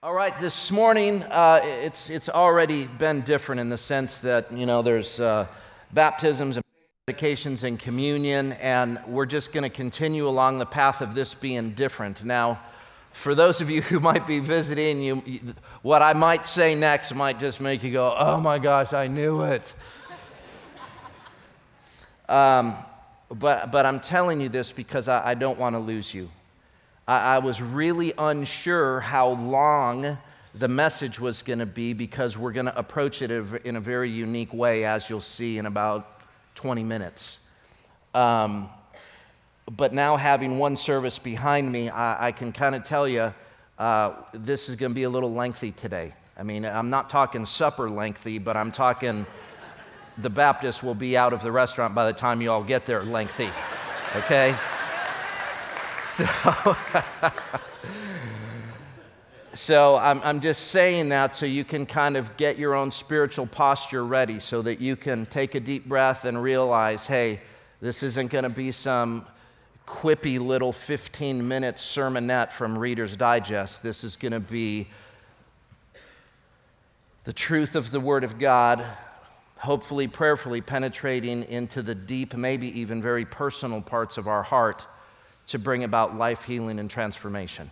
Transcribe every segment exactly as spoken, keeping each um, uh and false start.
All right, this morning, uh, it's it's already been different in the sense that, you know, there's uh, baptisms and dedications and communion, and we're just going to continue along the path of this being different. Now, for those of you who might be visiting, you, you what I might say next might just make you go, oh my gosh, I knew it. um, but, but I'm telling you this because I, I don't want to lose you. I was really unsure how long the message was going to be because we're going to approach it in a very unique way, as you'll see in about twenty minutes. Um, but now having one service behind me, I, I can kind of tell you uh, this is going to be a little lengthy today. I mean, I'm not talking supper lengthy, but I'm talking the Baptist will be out of the restaurant by the time you all get there lengthy, okay? So, so I'm, I'm just saying that so you can kind of get your own spiritual posture ready so that you can take a deep breath and realize, hey, this isn't going to be some quippy little fifteen-minute sermonette from Reader's Digest. This is going to be the truth of the Word of God, hopefully prayerfully penetrating into the deep, maybe even very personal parts of our heart, to bring about life healing and transformation.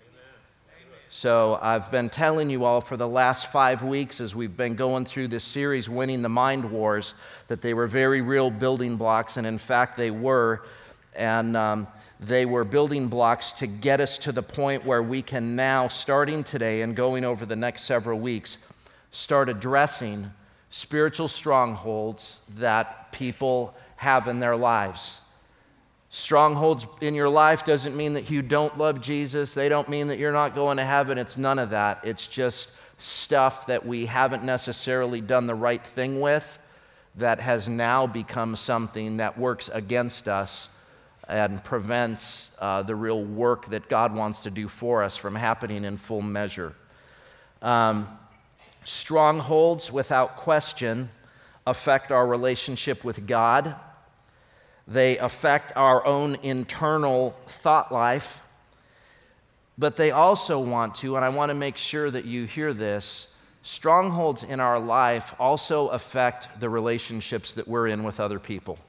Amen. So I've been telling you all for the last five weeks as we've been going through this series, Winning the Mind Wars, that they were very real building blocks, and in fact they were, and um, they were building blocks to get us to the point where we can now, starting today and going over the next several weeks, start addressing spiritual strongholds that people have in their lives. Strongholds in your life doesn't mean that you don't love Jesus. They don't mean that you're not going to heaven. It's none of that. It's just stuff that we haven't necessarily done the right thing with that has now become something that works against us and prevents uh, the real work that God wants to do for us from happening in full measure. Um, strongholds, without question, affect our relationship with God. They affect our own internal thought life, but they also want to, and I want to make sure that you hear this, strongholds in our life also affect the relationships that we're in with other people.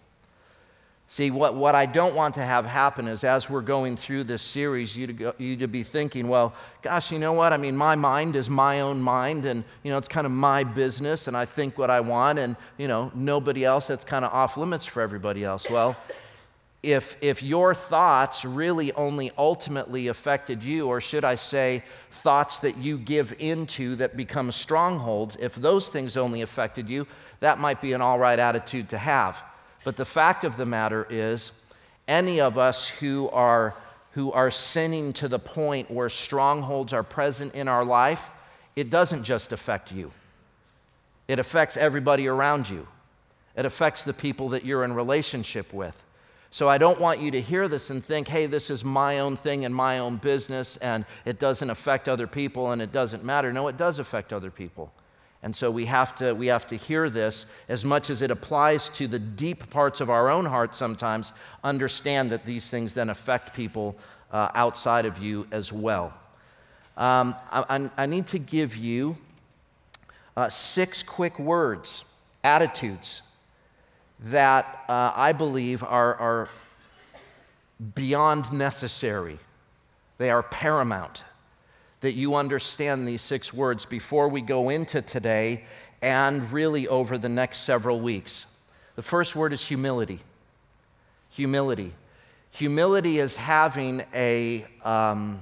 See, what, what I don't want to have happen is as we're going through this series, you to, go, you to be thinking, well, gosh, you know what? I mean, my mind is my own mind, and, you know, it's kind of my business, and I think what I want, and, you know, nobody else, that's kind of off limits for everybody else. Well, if, if your thoughts really only ultimately affected you, or should I say, thoughts that you give into that become strongholds, if those things only affected you, that might be an all right attitude to have. But the fact of the matter is, any of us who are, who are sinning to the point where strongholds are present in our life, it doesn't just affect you. It affects everybody around you. It affects the people that you're in relationship with. So I don't want you to hear this and think, hey, this is my own thing and my own business, and it doesn't affect other people and it doesn't matter. No, it does affect other people. And so we have to we have to hear this as much as it applies to the deep parts of our own heart sometimes, understand that these things then affect people uh, outside of you as well. Um, I, I need to give you uh, six quick words, attitudes, that uh, I believe are, are beyond necessary. They are paramount that you understand these six words before we go into today and really over the next several weeks. The first word is humility. Humility. Humility is having a, um,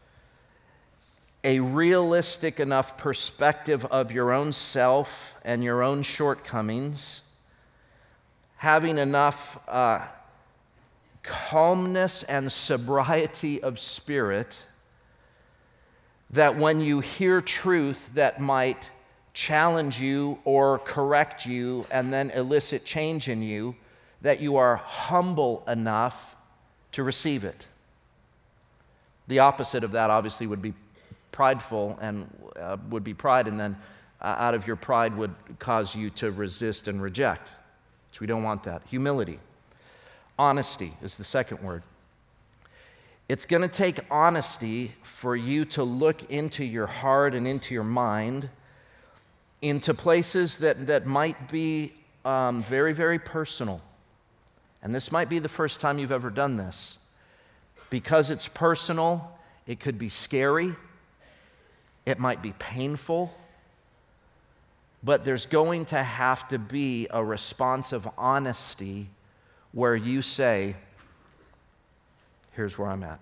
a realistic enough perspective of your own self and your own shortcomings, having enough uh, calmness and sobriety of spirit that when you hear truth that might challenge you or correct you and then elicit change in you, that you are humble enough to receive it. The opposite of that obviously would be prideful and uh, would be pride, and then uh, out of your pride would cause you to resist and reject, which we don't want that. Humility. Honesty is the second word. It's going to take honesty for you to look into your heart and into your mind, into places that, that might be um, very, very personal. And this might be the first time you've ever done this. Because it's personal, it could be scary, it might be painful, but there's going to have to be a response of honesty where you say, here's where I'm at.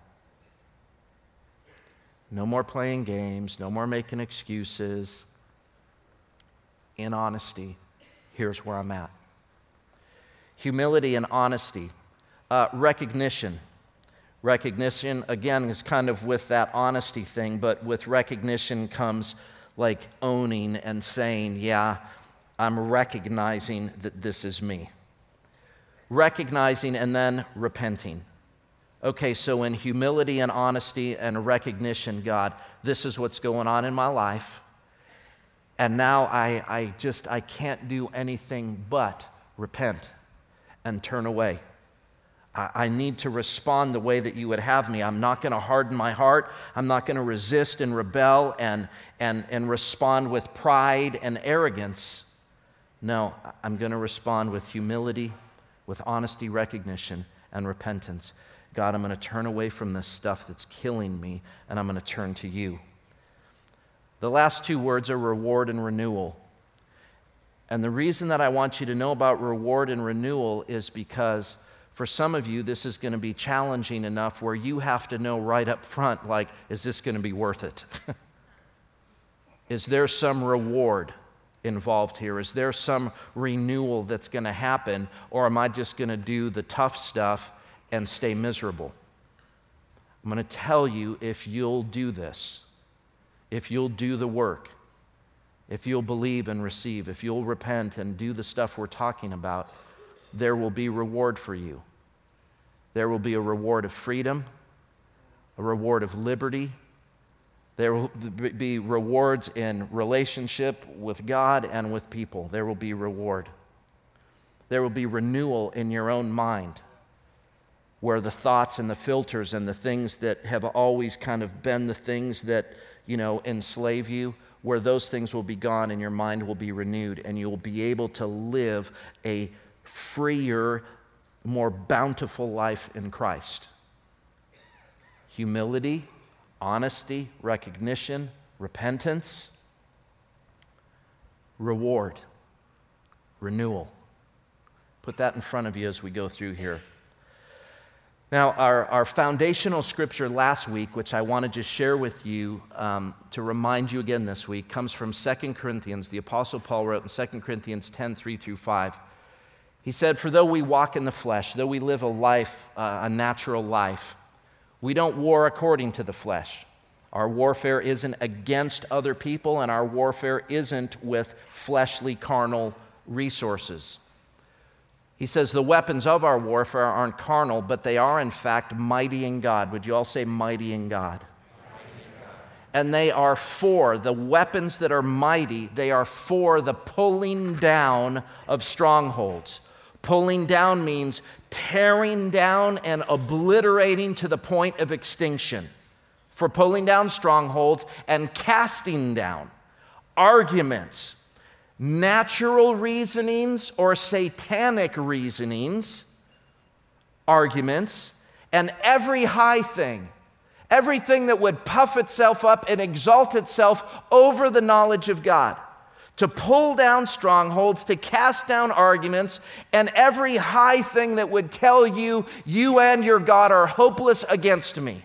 No more playing games, no more making excuses. In honesty, here's where I'm at. Humility and honesty. Uh, recognition. Recognition, again, is kind of with that honesty thing, but with recognition comes like owning and saying, yeah, I'm recognizing that this is me. Recognizing and then repenting. Okay, so in humility and honesty and recognition, God, this is what's going on in my life. And now I, I just, I can't do anything but repent and turn away. I, I need to respond the way that you would have me. I'm not going to harden my heart. I'm not going to resist and rebel and, and, and respond with pride and arrogance. No, I'm going to respond with humility, with honesty, recognition, and repentance. God, I'm going to turn away from this stuff that's killing me, and I'm going to turn to you. The last two words are reward and renewal. And the reason that I want you to know about reward and renewal is because for some of you, this is going to be challenging enough where you have to know right up front, like, is this going to be worth it? Is there some reward involved here? Is there some renewal that's going to happen? Or am I just going to do the tough stuff and stay miserable? I'm going to tell you, if you'll do this, if you'll do the work, if you'll believe and receive, if you'll repent and do the stuff we're talking about, there will be reward for you. There will be a reward of freedom, a reward of liberty. There will be rewards in relationship with God and with people. There will be reward. There will be renewal in your own mind, where the thoughts and the filters and the things that have always kind of been the things that, you know, enslave you, where those things will be gone and your mind will be renewed and you'll be able to live a freer, more bountiful life in Christ. Humility, honesty, recognition, repentance, reward, renewal. Put that in front of you as we go through here. Now, our, our foundational scripture last week, which I want to just share with you um, to remind you again this week, comes from Second Corinthians. The Apostle Paul wrote in Second Corinthians ten, three through five. He said, for though we walk in the flesh, though we live a life, uh, a natural life, we don't war according to the flesh. Our warfare isn't against other people, and our warfare isn't with fleshly, carnal resources. He says the weapons of our warfare aren't carnal, but they are in fact mighty in God. Would you all say mighty in God? Mighty in God. And they are for, the weapons that are mighty, they are for the pulling down of strongholds. Pulling down means tearing down and obliterating to the point of extinction. For pulling down strongholds and casting down arguments, natural reasonings or satanic reasonings, arguments, and every high thing, everything that would puff itself up and exalt itself over the knowledge of God, to pull down strongholds, to cast down arguments, and every high thing that would tell you you and your God are hopeless against me.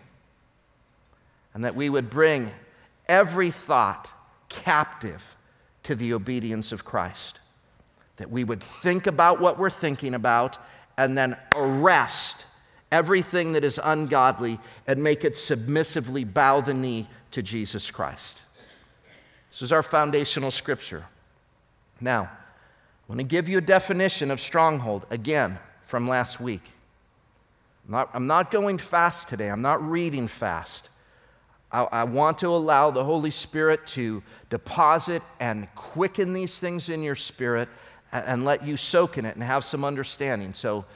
And that we would bring every thought captive to the obedience of Christ. That we would think about what we're thinking about and then arrest everything that is ungodly and make it submissively bow the knee to Jesus Christ. This is our foundational scripture. Now, I want to give you a definition of stronghold, again, from last week. I'm not, I'm not going fast today. I'm not reading fast. I, I want to allow the Holy Spirit to deposit and quicken these things in your spirit and, and let you soak in it and have some understanding. So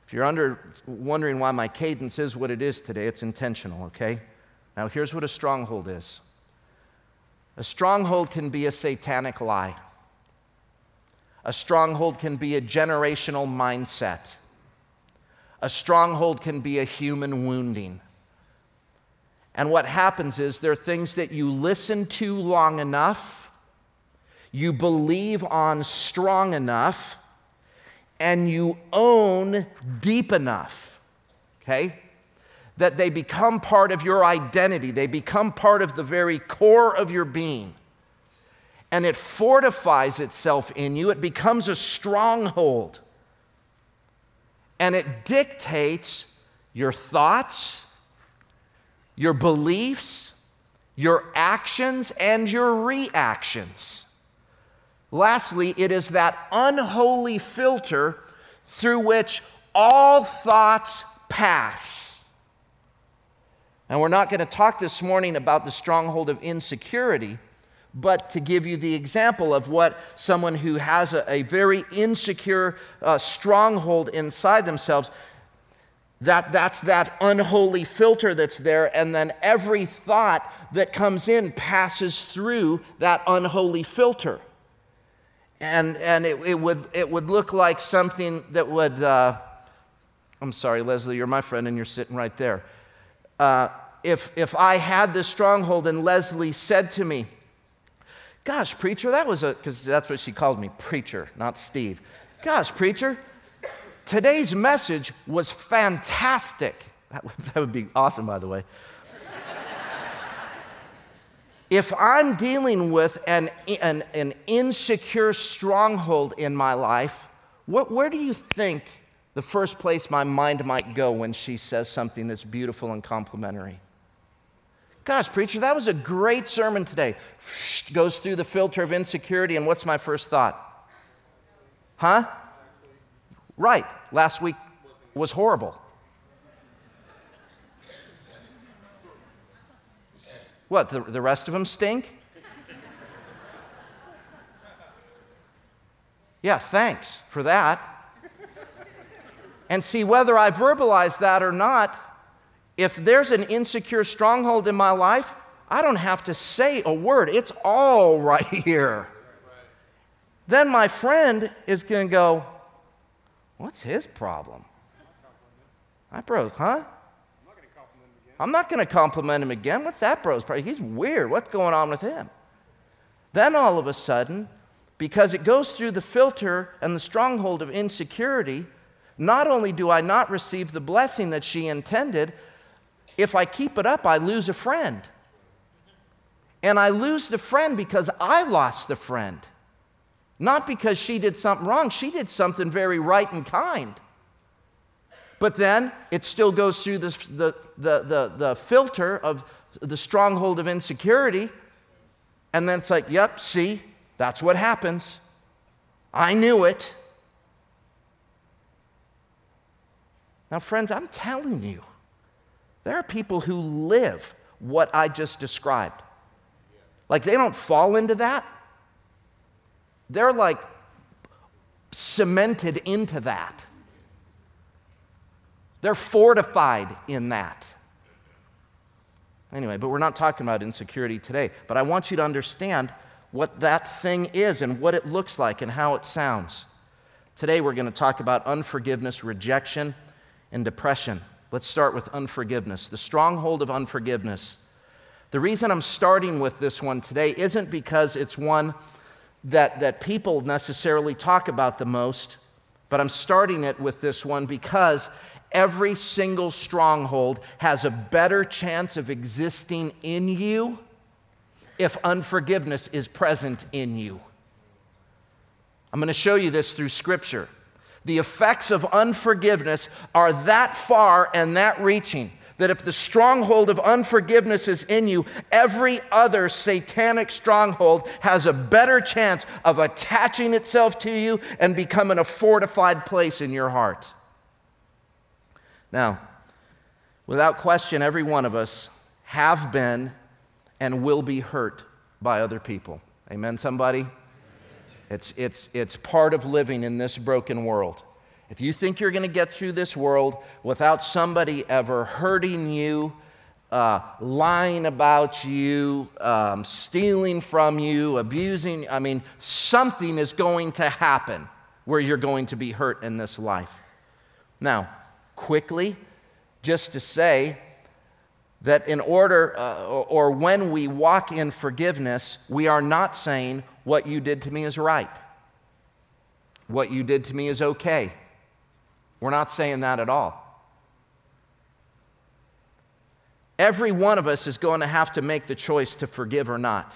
If you're under wondering why my cadence is what it is today, it's intentional, okay? Now, here's what a stronghold is. A stronghold can be a satanic lie. A stronghold can be a generational mindset. A stronghold can be a human wounding. And what happens is there are things that you listen to long enough, you believe on strong enough, and you own deep enough, okay? That they become part of your identity. They become part of the very core of your being. And it fortifies itself in you. It becomes a stronghold. And it dictates your thoughts, your beliefs, your actions, and your reactions. Lastly, it is that unholy filter through which all thoughts pass. And we're not going to talk this morning about the stronghold of insecurity, but to give you the example of what someone who has a, a very insecure uh, stronghold inside themselves, that, that's that unholy filter that's there, and then every thought that comes in passes through that unholy filter. And, and it, it, would, it would look like something that would, uh, I'm sorry, Leslie, you're my friend and you're sitting right there. Uh, if, if I had this stronghold and Leslie said to me, gosh, preacher, that was a, because that's what she called me, preacher, not Steve. Gosh, preacher, today's message was fantastic. That would, that would be awesome, by the way. If I'm dealing with an, an, an insecure stronghold in my life, what, where do you think the first place my mind might go when she says something that's beautiful and complimentary? Gosh, preacher, that was a great sermon today. Goes through the filter of insecurity, and what's my first thought? Huh? Right. Last week was horrible. What, the, the rest of them stink? Yeah, thanks for that. And see, whether I verbalize that or not, if there's an insecure stronghold in my life, I don't have to say a word. It's all right here. Then my friend is going to go, what's his problem? That bro, huh? I'm not going to compliment him again. What's that bro's problem? He's weird. What's going on with him? Then all of a sudden, because it goes through the filter and the stronghold of insecurity, not only do I not receive the blessing that she intended, if I keep it up, I lose a friend. And I lose the friend because I lost the friend. Not because she did something wrong. She did something very right and kind. But then it still goes through this, the, the, the, the filter of the stronghold of insecurity. And then it's like, yep, see, that's what happens. I knew it. Now, friends, I'm telling you, there are people who live what I just described. Like, they don't fall into that. They're like cemented into that. They're fortified in that. Anyway, but we're not talking about insecurity today. But I want you to understand what that thing is and what it looks like and how it sounds. Today we're going to talk about unforgiveness, rejection, and depression. Let's start with unforgiveness, the stronghold of unforgiveness. The reason I'm starting with this one today isn't because it's one that, that people necessarily talk about the most, but I'm starting it with this one because every single stronghold has a better chance of existing in you if unforgiveness is present in you. I'm going to show you this through Scripture. The effects of unforgiveness are that far and that reaching that if the stronghold of unforgiveness is in you, every other satanic stronghold has a better chance of attaching itself to you and becoming a fortified place in your heart. Now, without question, every one of us have been and will be hurt by other people. Amen, somebody? It's, it's, it's part of living in this broken world. if you think you're going to get through this world without somebody ever hurting you, uh, lying about you, um, stealing from you, abusing, I mean, something is going to happen where you're going to be hurt in this life. Now, quickly, just to say that in order, uh, or when we walk in forgiveness, we are not saying what you did to me is right. What you did to me is okay. We're not saying that at all. Every one of us is going to have to make the choice to forgive or not.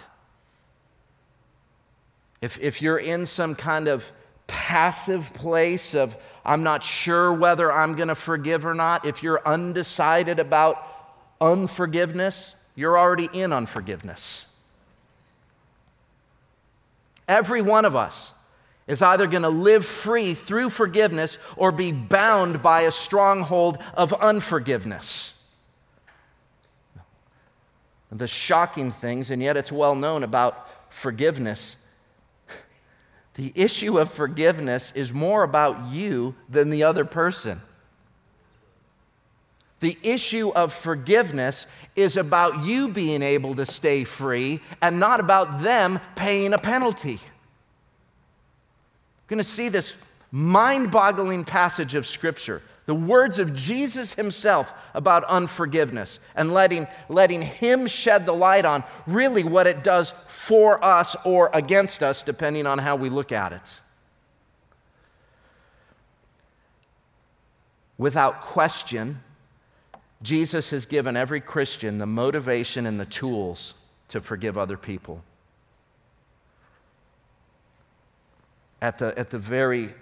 If, if you're in some kind of passive place of, I'm not sure whether I'm going to forgive or not, if you're undecided about unforgiveness, you're already in unforgiveness. Every one of us is either going to live free through forgiveness or be bound by a stronghold of unforgiveness. The shocking things, and yet it's well known about forgiveness. The issue of forgiveness is more about you than the other person. The issue of forgiveness is about you being able to stay free and not about them paying a penalty. We're going to see this mind-boggling passage of Scripture, the words of Jesus himself about unforgiveness and letting, letting him shed the light on really what it does for us or against us, depending on how we look at it. Without question, Jesus has given every Christian the motivation and the tools to forgive other people. At the, at the very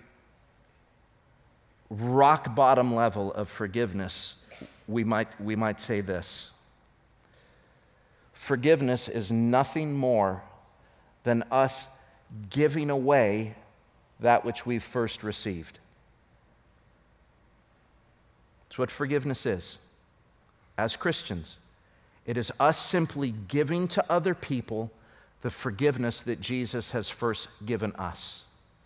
rock bottom level of forgiveness, we might, we might say this. Forgiveness is nothing more than us giving away that which we've first received. It's what forgiveness is. As Christians, it is us simply giving to other people the forgiveness that Jesus has first given us.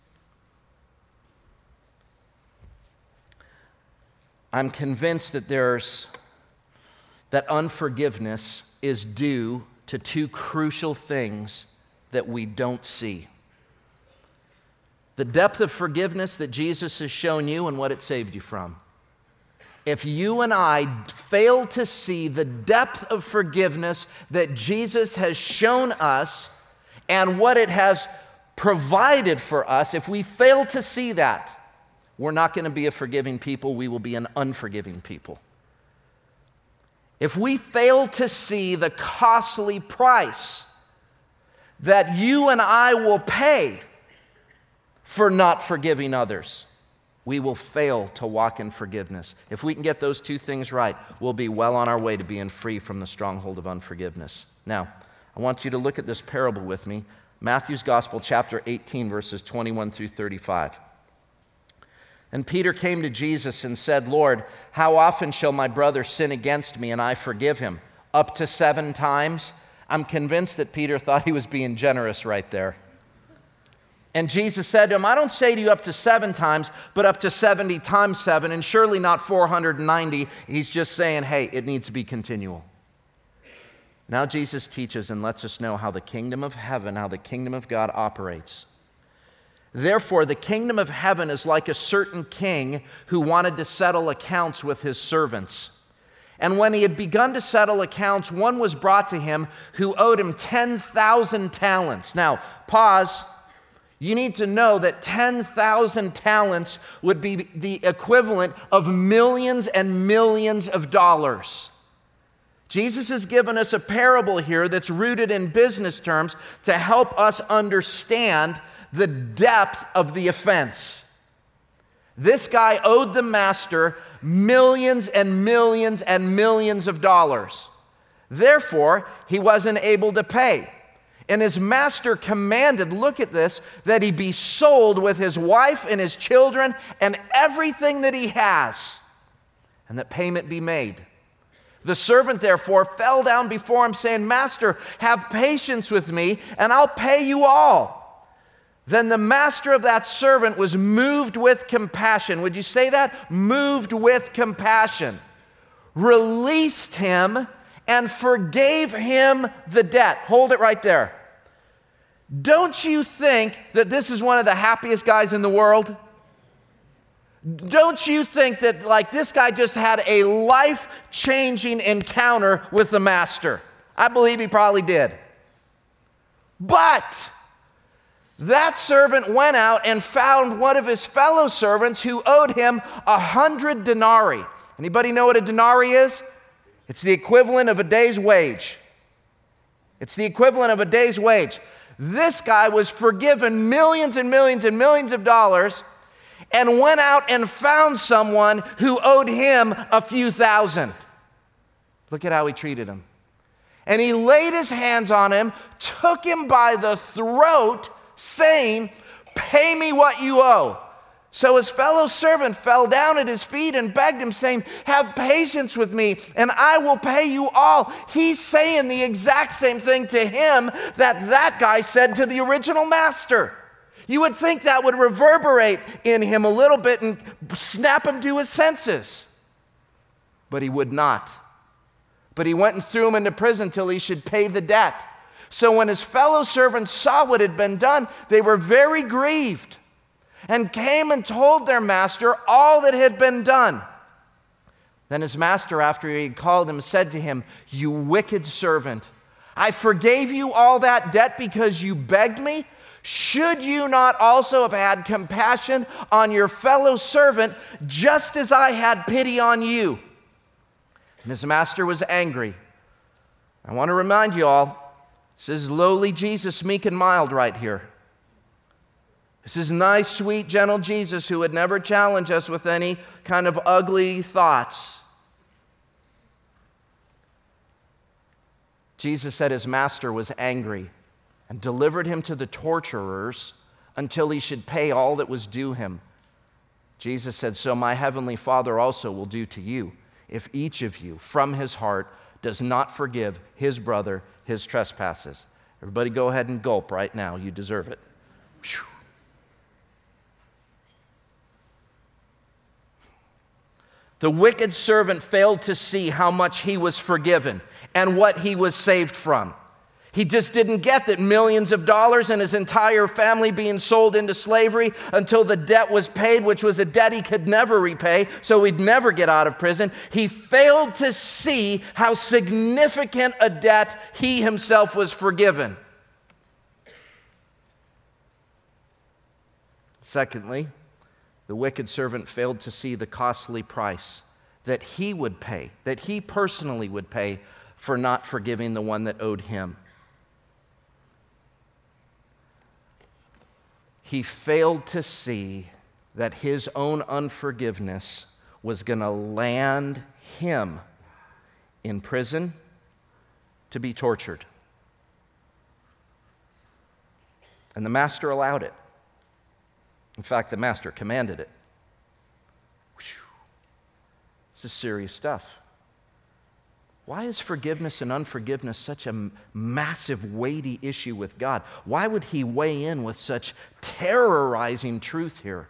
I'm convinced that there's that unforgiveness is due to two crucial things that we don't see. The depth of forgiveness that Jesus has shown you and what it saved you from. If you and I fail to see the depth of forgiveness that Jesus has shown us and what it has provided for us, if we fail to see that, we're not going to be a forgiving people, we will be an unforgiving people. If we fail to see the costly price that you and I will pay for not forgiving others, we will fail to walk in forgiveness. If we can get those two things right, we'll be well on our way to being free from the stronghold of unforgiveness. Now, I want you to look at this parable with me. Matthew's Gospel, chapter eighteen, verses twenty-one through thirty-five. And Peter came to Jesus and said, Lord, how often shall my brother sin against me and I forgive him? Up to seven times? I'm convinced that Peter thought he was being generous right there. And Jesus said to him, I don't say to you up to seven times, but up to seventy times seven, and surely not four hundred ninety. He's just saying, hey, it needs to be continual. Now Jesus teaches and lets us know how the kingdom of heaven, how the kingdom of God operates. Therefore, the kingdom of heaven is like a certain king who wanted to settle accounts with his servants. And when he had begun to settle accounts, one was brought to him who owed him ten thousand talents. Now, pause. You need to know that ten thousand talents would be the equivalent of millions and millions of dollars. Jesus has given us a parable here that's rooted in business terms to help us understand the depth of the offense. This guy owed the master millions and millions and millions of dollars. Therefore, he wasn't able to pay. And his master commanded, look at this, that he be sold with his wife and his children and everything that he has, and that payment be made. The servant, therefore, fell down before him, saying, Master, have patience with me, and I'll pay you all. Then the master of that servant was moved with compassion. Would you say that? Moved with compassion. Released him and forgave him the debt. Hold it right there. Don't you think that this is one of the happiest guys in the world? Don't you think that like this guy just had a life-changing encounter with the master? I believe he probably did. But that servant went out and found one of his fellow servants who owed him a hundred denarii. Anybody know what a denarii is? It's the equivalent of a day's wage. It's the equivalent of a day's wage. This guy was forgiven millions and millions and millions of dollars and went out and found someone who owed him a few thousand. Look at how he treated him. And he laid his hands on him, took him by the throat, saying, "Pay me what you owe." So his fellow servant fell down at his feet and begged him, saying, "Have patience with me, and I will pay you all." He's saying the exact same thing to him that that guy said to the original master. You would think that would reverberate in him a little bit and snap him to his senses. But he would not. But he went and threw him into prison till he should pay the debt. So when his fellow servants saw what had been done, they were very grieved and came and told their master all that had been done. Then his master, after he had called him, said to him, "You wicked servant, I forgave you all that debt because you begged me. Should you not also have had compassion on your fellow servant, just as I had pity on you?" And his master was angry. I want to remind you all, this is lowly Jesus, meek and mild right here. This is nice, sweet, gentle Jesus who would never challenge us with any kind of ugly thoughts. Jesus said his master was angry and delivered him to the torturers until he should pay all that was due him. Jesus said, "So my heavenly Father also will do to you, if each of you from his heart does not forgive his brother his trespasses." Everybody go ahead and gulp right now. You deserve it. Whew. The wicked servant failed to see how much he was forgiven and what he was saved from. He just didn't get that millions of dollars and his entire family being sold into slavery until the debt was paid, which was a debt he could never repay, so he'd never get out of prison. He failed to see how significant a debt he himself was forgiven. Secondly, the wicked servant failed to see the costly price that he would pay, that he personally would pay for not forgiving the one that owed him. He failed to see that his own unforgiveness was going to land him in prison to be tortured. And the master allowed it. In fact, the master commanded it. Whew. This is serious stuff. Why is forgiveness and unforgiveness such a massive, weighty issue with God? Why would he weigh in with such terrorizing truth here?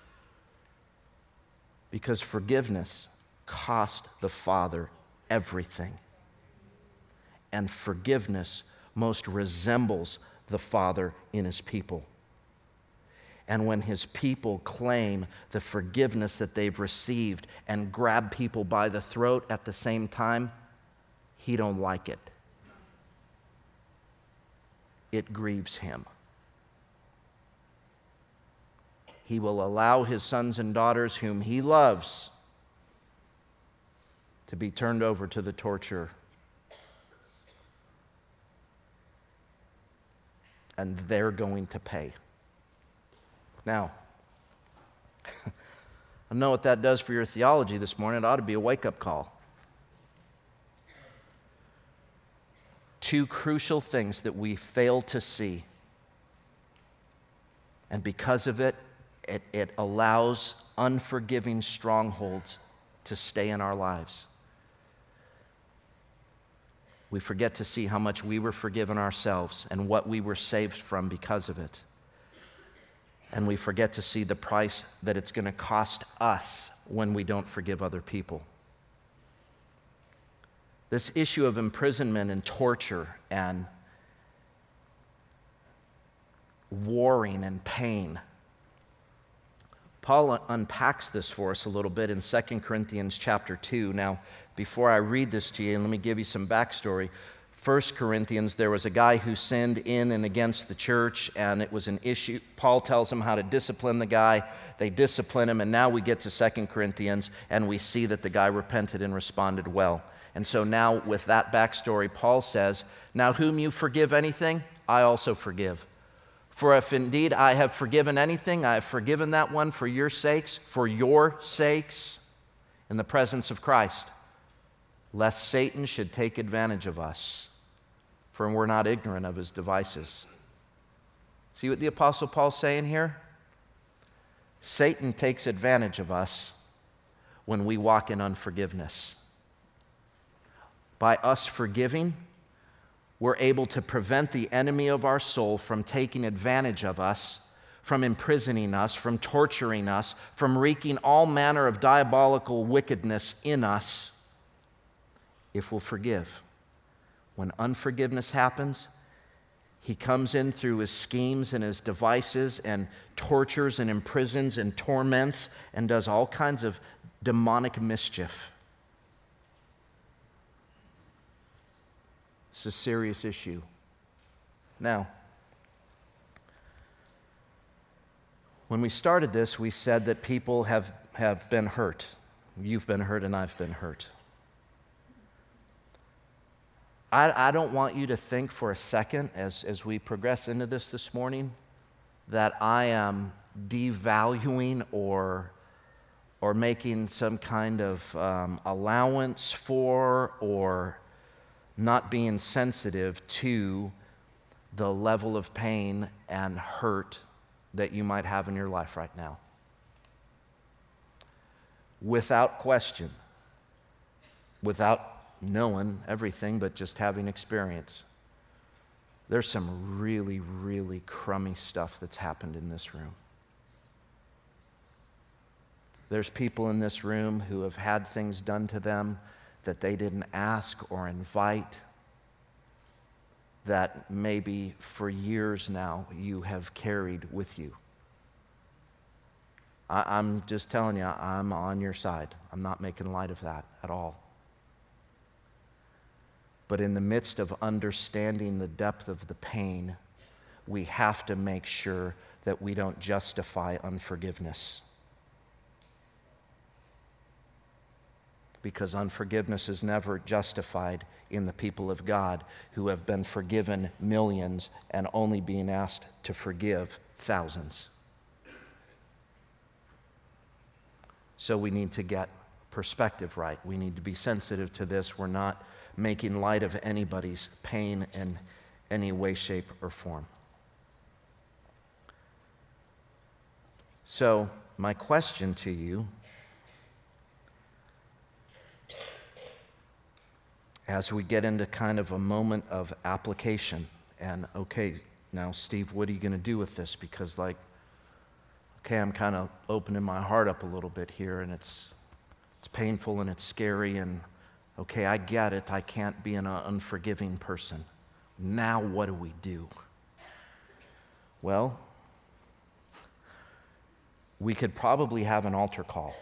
Because forgiveness cost the Father everything. And forgiveness most resembles the Father in his people. And when his people claim the forgiveness that they've received and grab people by the throat at the same time, he don't like it. It grieves him. He will allow his sons and daughters whom he loves to be turned over to the torture. And they're going to pay. Now, I know what that does for your theology this morning. It ought to be a wake-up call. Two crucial things that we fail to see. And because of it, it, it allows unforgiving strongholds to stay in our lives. We forget to see how much we were forgiven ourselves and what we were saved from because of it. And we forget to see the price that it's going to cost us when we don't forgive other people. This issue of imprisonment and torture and warring and pain. Paul unpacks this for us a little bit in Second Corinthians chapter two. Now, before I read this to you, let me give you some backstory. First Corinthians, there was a guy who sinned in and against the church, and it was an issue. Paul tells him how to discipline the guy. They discipline him, and now we get to Second Corinthians, and we see that the guy repented and responded well. And so now, with that backstory, Paul says, "Now whom you forgive anything, I also forgive. For if indeed I have forgiven anything, I have forgiven that one for your sakes, for your sakes, in the presence of Christ, lest Satan should take advantage of us, for we're not ignorant of his devices." See what the Apostle Paul's saying here? Satan takes advantage of us when we walk in unforgiveness. By us forgiving, we're able to prevent the enemy of our soul from taking advantage of us, from imprisoning us, from torturing us, from wreaking all manner of diabolical wickedness in us, if we'll forgive. When unforgiveness happens, he comes in through his schemes and his devices and tortures and imprisons and torments and does all kinds of demonic mischief. It's a serious issue. Now, when we started this, we said that people have, have been hurt. You've been hurt and I've been hurt. I, I don't want you to think for a second as, as we progress into this this morning that I am devaluing or, or making some kind of um, allowance for or not being sensitive to the level of pain and hurt that you might have in your life right now. Without question, without knowing everything, but just having experience, there's some really, really crummy stuff that's happened in this room. There's people in this room who have had things done to them that they didn't ask or invite, that maybe for years now you have carried with you. I, I'm just telling you, I'm on your side. I'm not making light of that at all. But in the midst of understanding the depth of the pain, we have to make sure that we don't justify unforgiveness. Because unforgiveness is never justified in the people of God who have been forgiven millions and only being asked to forgive thousands. So we need to get perspective right. We need to be sensitive to this. We're not making light of anybody's pain in any way, shape, or form. So my question to you, as we get into kind of a moment of application, and okay, now Steve, what are you going to do with this? Because like, okay, I'm kind of opening my heart up a little bit here, and it's it's painful and it's scary, and okay, I get it. I can't be an unforgiving person. Now what do we do? Well, we could probably have an altar call.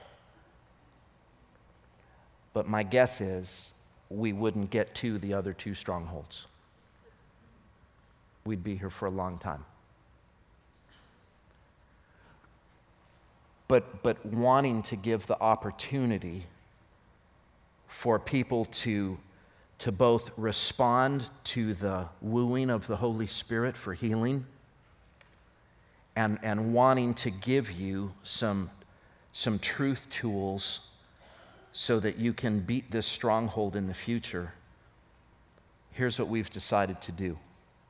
But my guess is we wouldn't get to the other two strongholds. We'd be here for a long time. But, but wanting to give the opportunity for people to, to both respond to the wooing of the Holy Spirit for healing and, and wanting to give you some, some truth tools so that you can beat this stronghold in the future, here's what we've decided to do.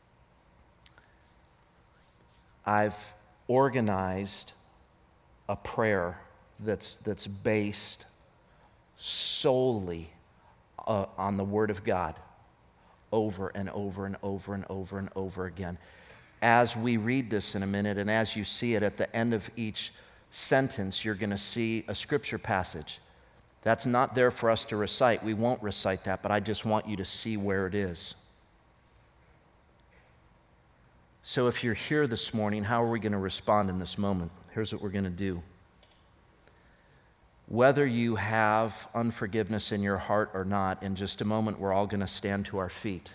I've organized a prayer that's, that's based solely uh, on the Word of God over and over and over and over and over again. as we read this in a minute, and as you see it at the end of each sentence, you're going to see a scripture passage. That's not there for us to recite. We won't recite that, but I just want you to see where it is. So if you're here this morning, how are we going to respond in this moment? Here's what we're going to do. Whether you have unforgiveness in your heart or not, in just a moment, we're all going to stand to our feet.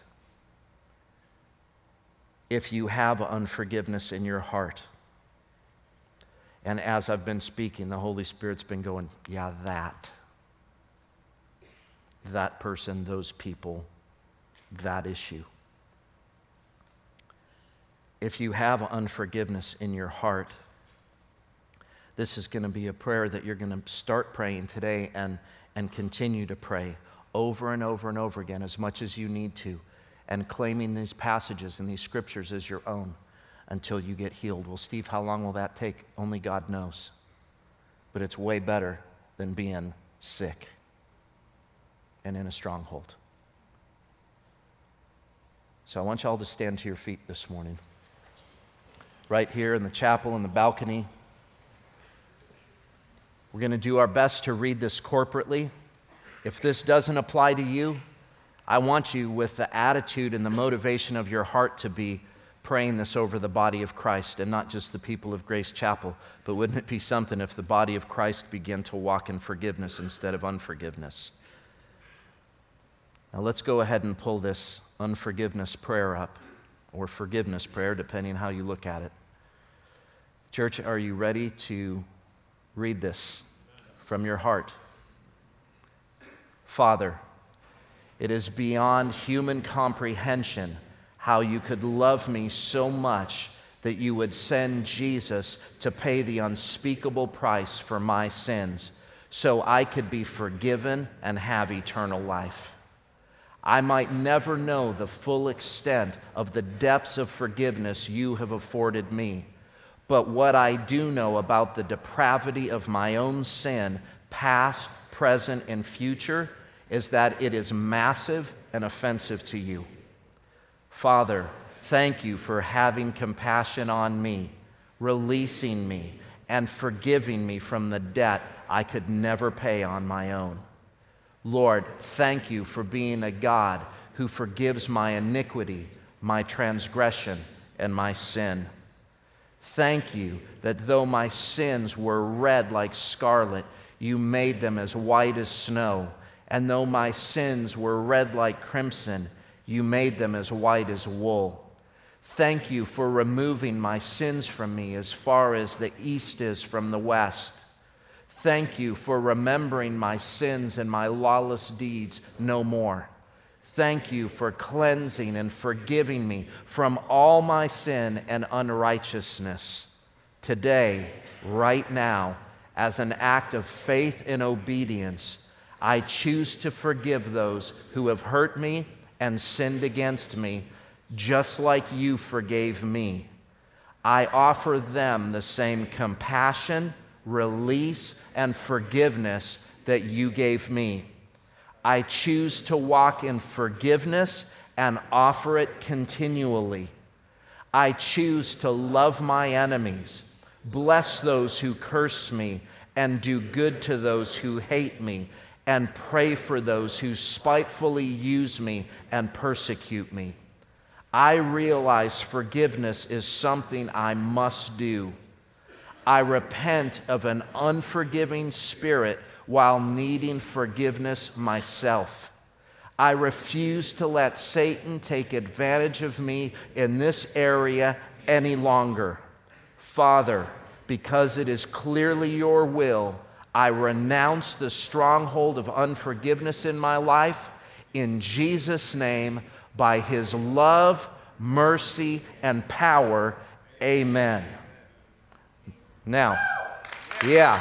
If you have unforgiveness in your heart, and as I've been speaking, the Holy Spirit's been going, yeah, that. That person, those people, that issue. If you have unforgiveness in your heart, this is going to be a prayer that you're going to start praying today and, and continue to pray over and over and over again as much as you need to, and claiming these passages and these scriptures as your own until you get healed. Well, Steve, how long will that take? Only God knows. But it's way better than being sick and in a stronghold. So I want you all to stand to your feet this morning. Right here in the chapel, in the balcony. We're going to do our best to read this corporately. If this doesn't apply to you, I want you, with the attitude and the motivation of your heart, to be praying this over the body of Christ and not just the people of Grace Chapel. But wouldn't it be something if the body of Christ began to walk in forgiveness instead of unforgiveness? Now let's go ahead and pull this unforgiveness prayer up, or forgiveness prayer, depending how you look at it. Church, are you ready to read this from your heart? Father, it is beyond human comprehension how you could love me so much that you would send Jesus to pay the unspeakable price for my sins so I could be forgiven and have eternal life. I might never know the full extent of the depths of forgiveness you have afforded me, but what I do know about the depravity of my own sin, past, present, and future, is that it is massive and offensive to you. Father, thank you for having compassion on me, releasing me, and forgiving me from the debt I could never pay on my own. Lord, thank you for being a God who forgives my iniquity, my transgression, and my sin. Thank you that though my sins were red like scarlet, you made them as white as snow. And though my sins were red like crimson, you made them as white as wool. Thank you for removing my sins from me as far as the east is from the west. Thank you for remembering my sins and my lawless deeds no more. Thank you for cleansing and forgiving me from all my sin and unrighteousness. Today, right now, as an act of faith and obedience, I choose to forgive those who have hurt me and sinned against me, just like you forgave me. I offer them the same compassion, release, and forgiveness that you gave me. I choose to walk in forgiveness and offer it continually. I choose to love my enemies, bless those who curse me, and do good to those who hate me, and pray for those who spitefully use me and persecute me. I realize forgiveness is something I must do. I repent of an unforgiving spirit while needing forgiveness myself. I refuse to let Satan take advantage of me in this area any longer. Father, because it is clearly your will, I renounce the stronghold of unforgiveness in my life. In Jesus' name, by his love, mercy, and power, amen. Now, yeah.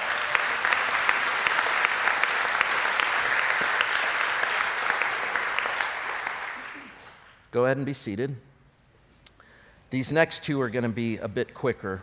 Go ahead and be seated. These next two are going to be a bit quicker.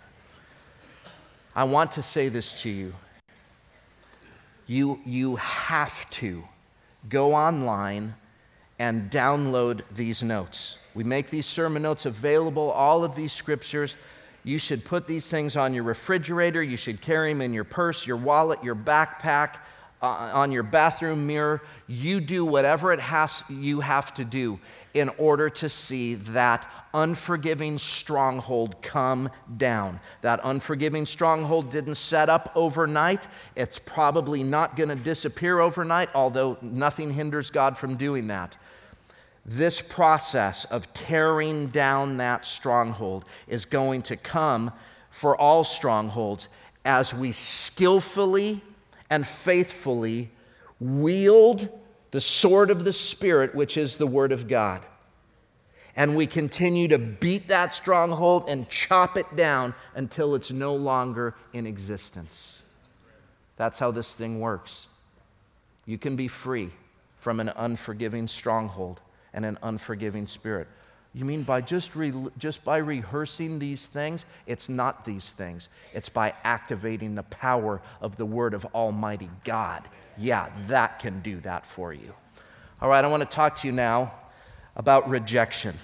I want to say this to you. You, you have to go online and download these notes. We make these sermon notes available, all of these scriptures. You should put these things on your refrigerator. You should carry them in your purse, your wallet, your backpack, uh, on your bathroom mirror. You do whatever it has you have to do in order to see that unforgiving stronghold come down. That unforgiving stronghold didn't set up overnight. It's probably not going to disappear overnight, although nothing hinders God from doing that. This process of tearing down that stronghold is going to come for all strongholds as we skillfully and faithfully wield the sword of the Spirit, which is the Word of God. And we continue to beat that stronghold and chop it down until it's no longer in existence. That's how this thing works. You can be free from an unforgiving stronghold and an unforgiving spirit. You mean by just re- just by rehearsing these things? It's not these things. It's by activating the power of the Word of Almighty God. Yeah, that can do that for you. All right, I want to talk to you now about rejection.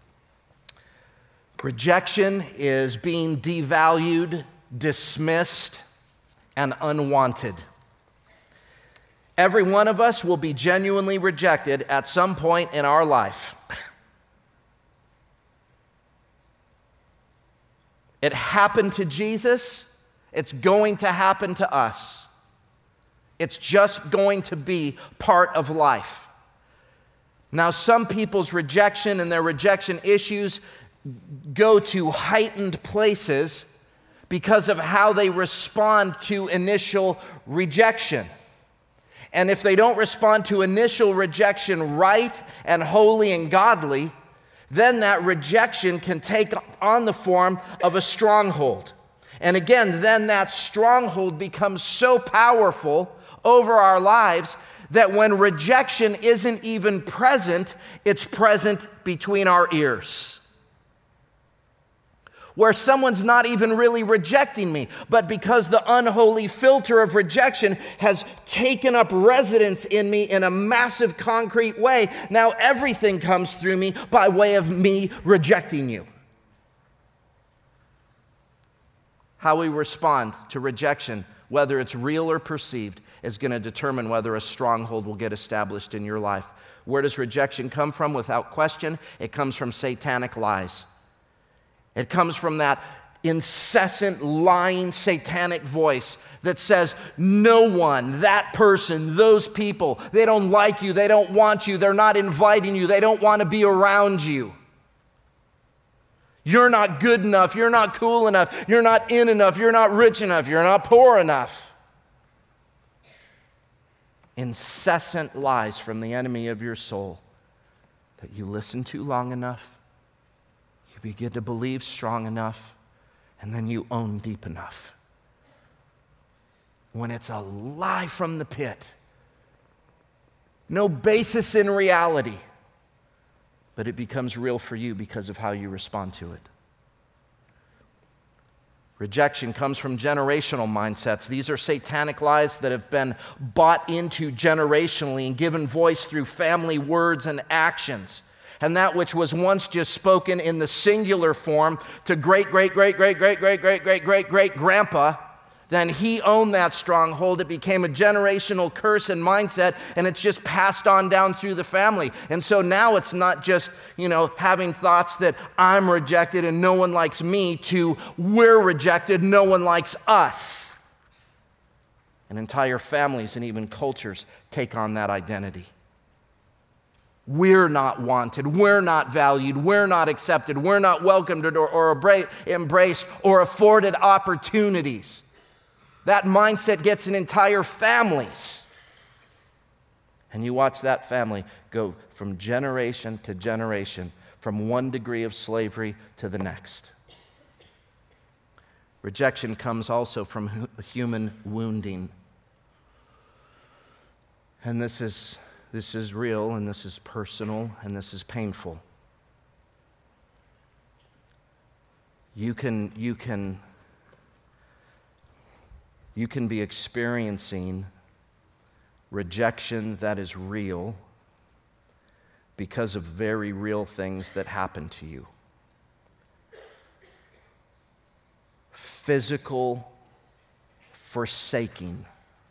Rejection is being devalued, dismissed, and unwanted. Every one of us will be genuinely rejected at some point in our life. It happened to Jesus. It's going to happen to us. It's just going to be part of life. Now, some people's rejection and their rejection issues go to heightened places because of how they respond to initial rejection. And if they don't respond to initial rejection right and holy and godly, then that rejection can take on the form of a stronghold. And again, then that stronghold becomes so powerful over our lives that when rejection isn't even present, it's present between our ears. Where someone's not even really rejecting me, but because the unholy filter of rejection has taken up residence in me in a massive concrete way, now everything comes through me by way of me rejecting you. How we respond to rejection, whether it's real or perceived, is going to determine whether a stronghold will get established in your life. Where does rejection come from? Without question, it comes from satanic lies. It comes from that incessant, lying, satanic voice that says, no one, that person, those people, they don't like you, they don't want you, they're not inviting you, they don't want to be around you. You're not good enough, you're not cool enough, you're not in enough, you're not rich enough, you're not poor enough. Incessant lies from the enemy of your soul that you listen to long enough, you begin to believe strong enough, and then you own deep enough. When it's a lie from the pit, no basis in reality, but it becomes real for you because of how you respond to it. Rejection comes from generational mindsets. These are satanic lies that have been bought into generationally and given voice through family words and actions. And that which was once just spoken in the singular form to great, great, great, great, great, great, great, great, great, great grandpa, then he owned that stronghold. It became a generational curse and mindset, and it's just passed on down through the family. And so now it's not just, you know, having thoughts that I'm rejected and no one likes me to we're rejected, no one likes us. And entire families and even cultures take on that identity. We're not wanted, we're not valued, we're not accepted, we're not welcomed or, or embraced or afforded opportunities. That mindset gets in entire families. And you watch that family go from generation to generation, from one degree of slavery to the next. Rejection comes also from human wounding. And this is This is real, and this is personal, and this is painful. You can, you can, you can be experiencing rejection that is real, because of very real things that happen to you. Physical forsaking.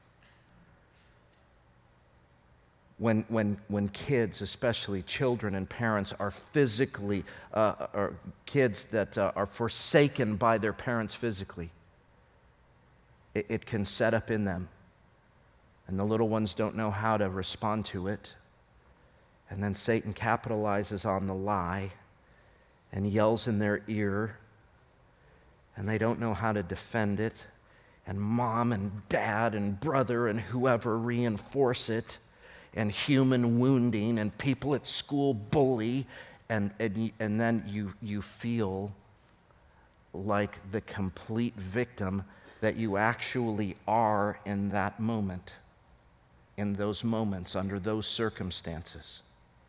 When, when, when kids, especially children and parents, are physically, uh, or kids that uh, are forsaken by their parents physically, it, it can set up in them. And the little ones don't know how to respond to it. And then Satan capitalizes on the lie and yells in their ear, and they don't know how to defend it. And mom and dad and brother and whoever reinforce it. And human wounding, and people at school bully, and, and, and then you, you feel like the complete victim that you actually are in that moment, in those moments, under those circumstances.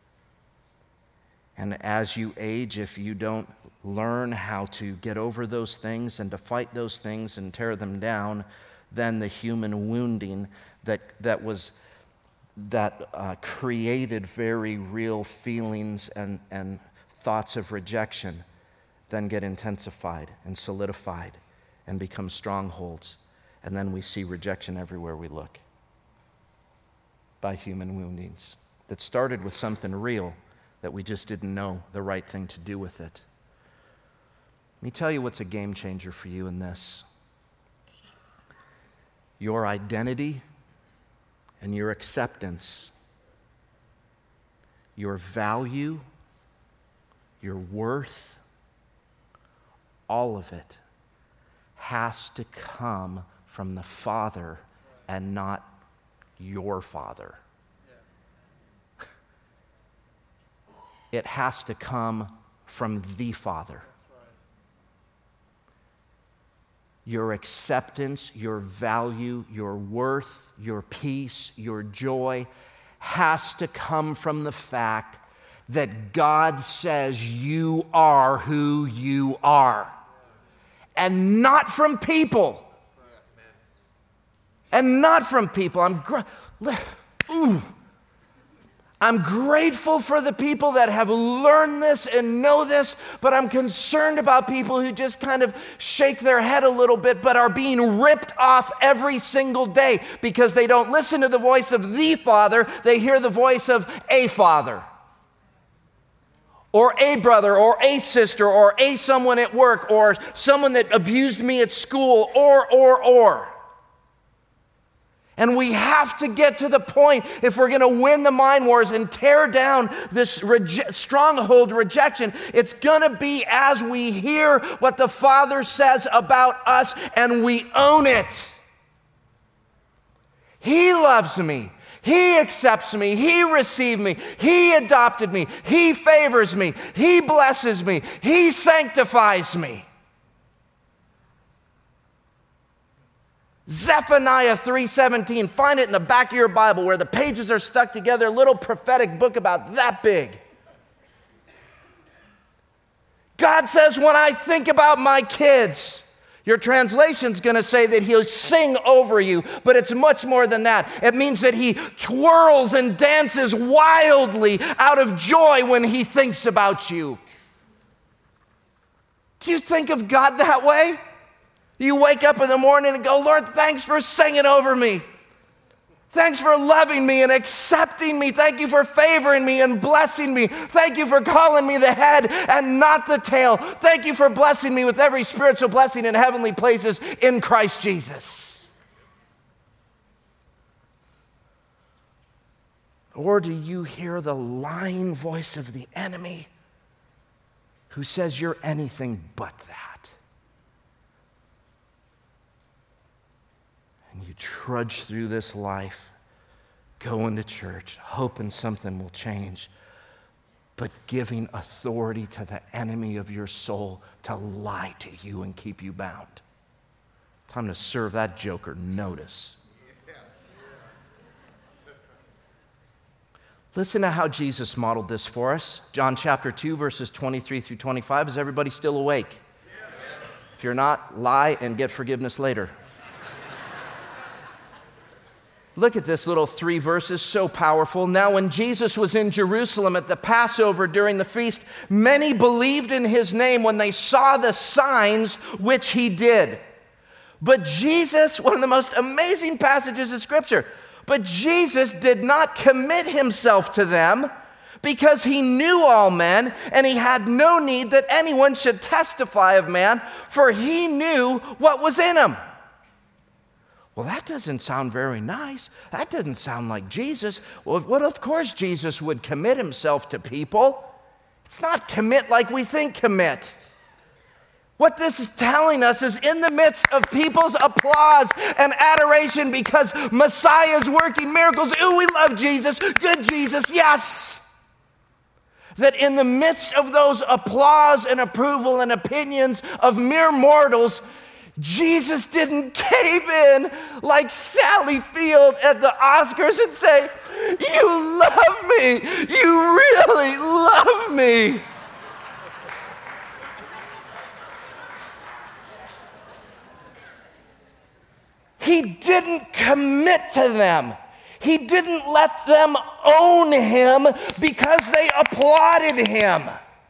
And as you age, if you don't learn how to get over those things and to fight those things and tear them down, then the human wounding that, that was that uh, created very real feelings and, and thoughts of rejection then get intensified and solidified and become strongholds. And then we see rejection everywhere we look by human woundings that started with something real that we just didn't know the right thing to do with it. Let me tell you what's a game changer for you in this. Your identity and your acceptance, your value, your worth, all of it has to come from the Father and not your father. It has to come from the Father. Your acceptance, your value, your worth, your peace, your joy has to come from the fact that God says you are who you are, and not from people. And not from people. I'm gra- Ooh. I'm grateful for the people that have learned this and know this, but I'm concerned about people who just kind of shake their head a little bit but are being ripped off every single day because they don't listen to the voice of the Father, they hear the voice of a father, or a brother, or a sister, or a someone at work, or someone that abused me at school, or, or, or. And we have to get to the point, if we're going to win the mind wars and tear down this reje- stronghold rejection, it's going to be as we hear what the Father says about us and we own it. He loves me. He accepts me. He received me. He adopted me. He favors me. He blesses me. He sanctifies me. Zephaniah three seventeen, find it in the back of your Bible where the pages are stuck together, a little prophetic book about that big. God says, when I think about my kids, your translation's going to say that he'll sing over you, but it's much more than that. It means that he twirls and dances wildly out of joy when he thinks about you. Do you think of God that way? You wake up in the morning and go, Lord, thanks for singing over me. Thanks for loving me and accepting me. Thank you for favoring me and blessing me. Thank you for calling me the head and not the tail. Thank you for blessing me with every spiritual blessing in heavenly places in Christ Jesus. Or do you hear the lying voice of the enemy who says you're anything but that? You trudge through this life, going to church, hoping something will change, but giving authority to the enemy of your soul to lie to you and keep you bound. Time to serve that joker notice. Listen to how Jesus modeled this for us. John chapter two, verses twenty-three through twenty-five. Is everybody still awake? Yes. If you're not, lie and get forgiveness later. Look at this little three verses, so powerful. Now, when Jesus was in Jerusalem at the Passover during the feast, many believed in his name when they saw the signs which he did. But Jesus, one of the most amazing passages of Scripture, but Jesus did not commit himself to them because he knew all men, and he had no need that anyone should testify of man, for he knew what was in him. Well, that doesn't sound very nice. That doesn't sound like Jesus. Well, what of course Jesus would commit himself to people. It's not commit like we think commit. What this is telling us is in the midst of people's applause and adoration because Messiah is working miracles. Ooh, we love Jesus. Good Jesus, yes. That in the midst of those applause and approval and opinions of mere mortals, Jesus didn't cave in like Sally Field at the Oscars and say, "You love me. You really love me." He didn't commit to them. He didn't let them own him because they applauded him.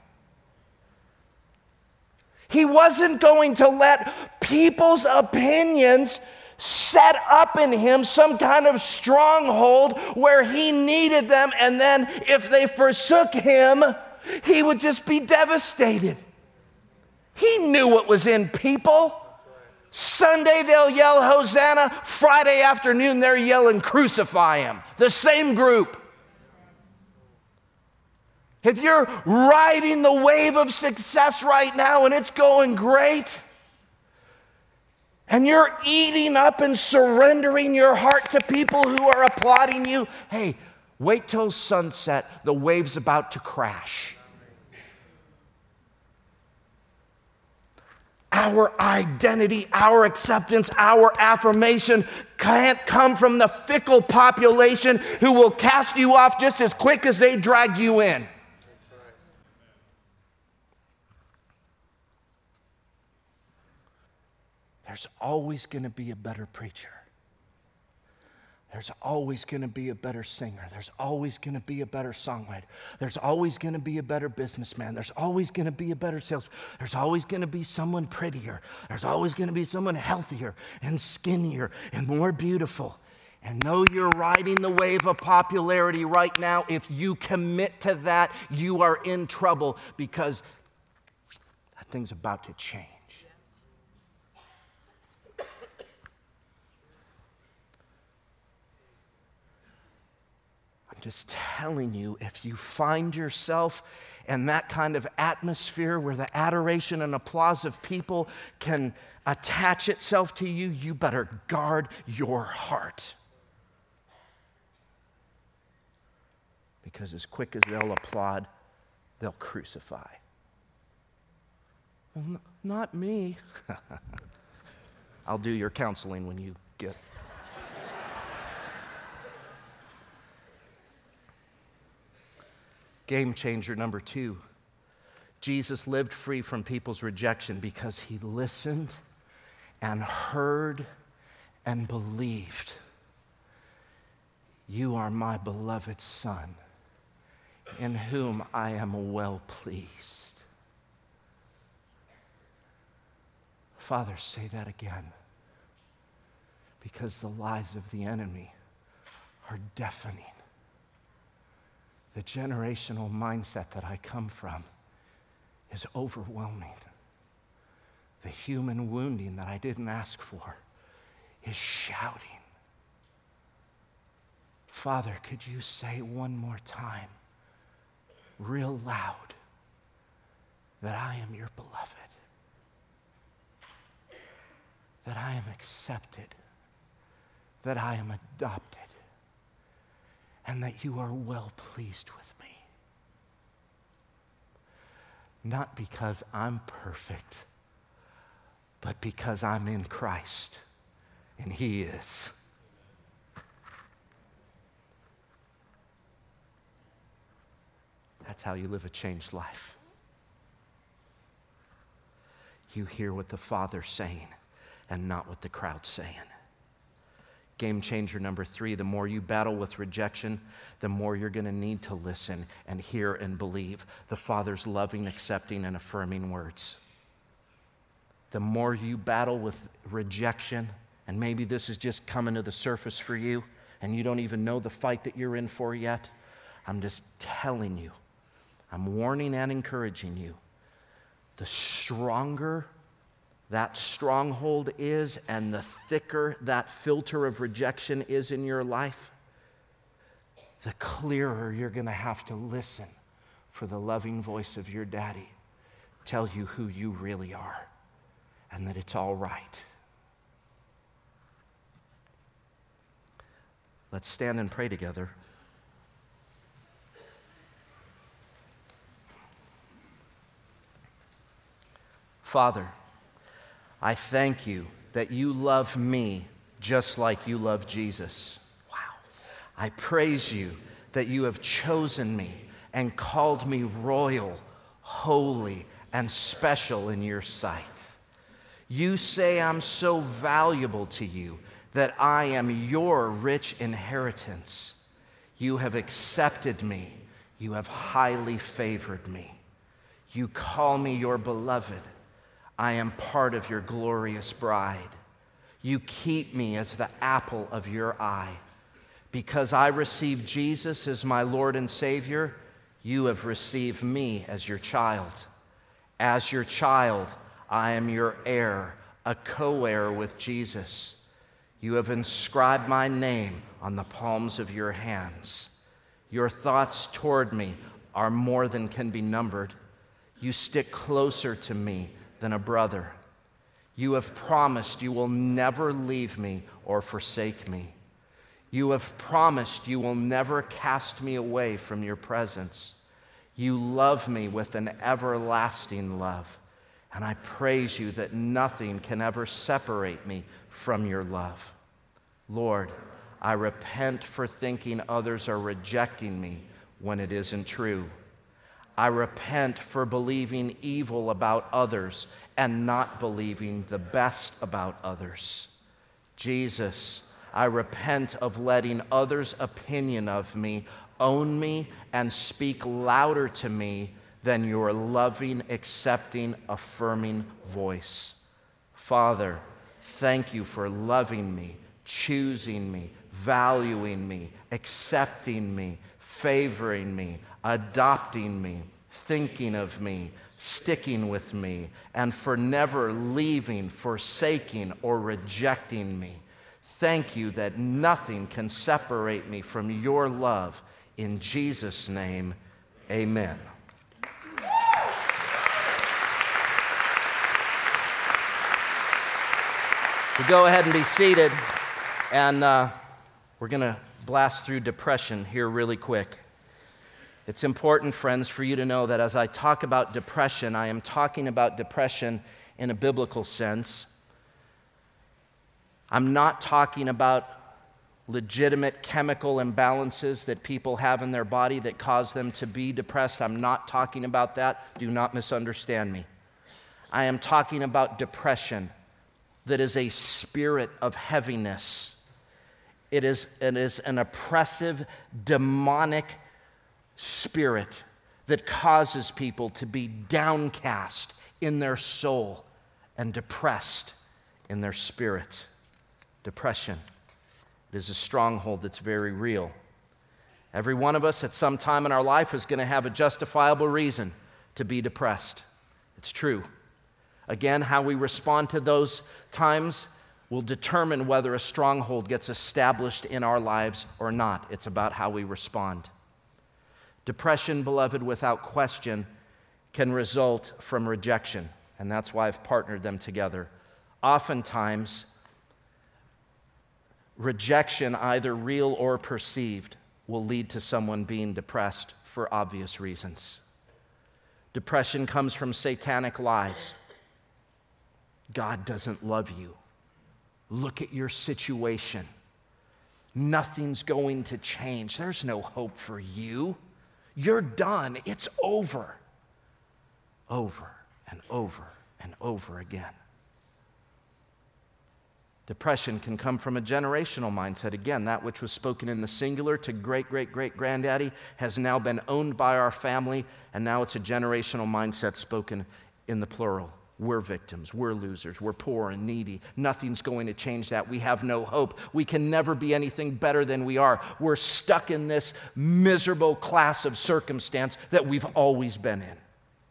He wasn't going to let people's opinions set up in him some kind of stronghold where he needed them, and then if they forsook him, he would just be devastated. He knew what was in people. Sunday they'll yell Hosanna, Friday afternoon they're yelling crucify him. The same group. If you're riding the wave of success right now and it's going great, and you're eating up and surrendering your heart to people who are applauding you, hey, wait till sunset, the wave's about to crash. Our identity, our acceptance, our affirmation can't come from the fickle population who will cast you off just as quick as they dragged you in. There's always going to be a better preacher. There's always going to be a better singer. There's always going to be a better songwriter. There's always going to be a better businessman. There's always going to be a better salesman. There's always going to be someone prettier. There's always going to be someone healthier and skinnier and more beautiful. And though you're riding the wave of popularity right now, if you commit to that, you are in trouble because that thing's about to change. I'm just telling you, if you find yourself in that kind of atmosphere where the adoration and applause of people can attach itself to you, you better guard your heart. Because as quick as they'll applaud, they'll crucify. Well, n- not me. I'll do your counseling when you get. Game changer number two. Jesus lived free from people's rejection because he listened and heard and believed. You are my beloved Son, in whom I am well pleased. Father, say that again, because the lies of the enemy are deafening. The generational mindset that I come from is overwhelming. The human wounding that I didn't ask for is shouting. Father, could you say one more time, real loud, that I am your beloved, that I am accepted, that I am adopted, and that you are well pleased with me. Not because I'm perfect, but because I'm in Christ, and he is. That's how you live a changed life. You hear what the Father's saying and not what the crowd's saying. Game changer number three, the more you battle with rejection, the more you're going to need to listen and hear and believe the Father's loving, accepting, and affirming words. The more you battle with rejection, and maybe this is just coming to the surface for you, and you don't even know the fight that you're in for yet, I'm just telling you, I'm warning and encouraging you, the stronger that stronghold is and the thicker that filter of rejection is in your life, the clearer you're going to have to listen for the loving voice of your daddy tell you who you really are and that it's all right. Let's stand and pray together. Father, I thank you that you love me just like you love Jesus. Wow. I praise you that you have chosen me and called me royal, holy, and special in your sight. You say I'm so valuable to you that I am your rich inheritance. You have accepted me. You have highly favored me. You call me your beloved. I am part of your glorious bride. You keep me as the apple of your eye. Because I received Jesus as my Lord and Savior, you have received me as your child. As your child, I am your heir, a co-heir with Jesus. You have inscribed my name on the palms of your hands. Your thoughts toward me are more than can be numbered. You stick closer to me than a brother. You have promised you will never leave me or forsake me. You have promised you will never cast me away from your presence. You love me with an everlasting love, and I praise you that nothing can ever separate me from your love. Lord, I repent for thinking others are rejecting me when it isn't true. I repent for believing evil about others and not believing the best about others. Jesus, I repent of letting others' opinion of me own me and speak louder to me than your loving, accepting, affirming voice. Father, thank you for loving me, choosing me, valuing me, accepting me, favoring me, adopting me, thinking of me, sticking with me, and for never leaving, forsaking, or rejecting me. Thank you that nothing can separate me from your love. In Jesus' name, amen. We go ahead and be seated, and uh, we're going to blast through depression here really quick. It's important, friends, for you to know that as I talk about depression, I am talking about depression in a biblical sense. I'm not talking about legitimate chemical imbalances that people have in their body that cause them to be depressed. I'm not talking about that. Do not misunderstand me. I am talking about depression that is a spirit of heaviness. It is, it is an oppressive, demonic spirit that causes people to be downcast in their soul and depressed in their spirit. Depression. It is a stronghold that's very real. Every one of us at some time in our life is going to have a justifiable reason to be depressed. It's true. Again, how we respond to those times will determine whether a stronghold gets established in our lives or not. It's about how we respond. Depression, beloved, without question, can result from rejection, and that's why I've partnered them together. Oftentimes, rejection, either real or perceived, will lead to someone being depressed for obvious reasons. Depression comes from satanic lies. God doesn't love you. Look at your situation. Nothing's going to change. There's no hope for you. You're done. It's over. Over and over and over again. Depression can come from a generational mindset. Again, that which was spoken in the singular to great-great-great-granddaddy has now been owned by our family, and now it's a generational mindset spoken in the plural. We're victims. We're losers. We're poor and needy. Nothing's going to change that. We have no hope. We can never be anything better than we are. We're stuck in this miserable class of circumstance that we've always been in.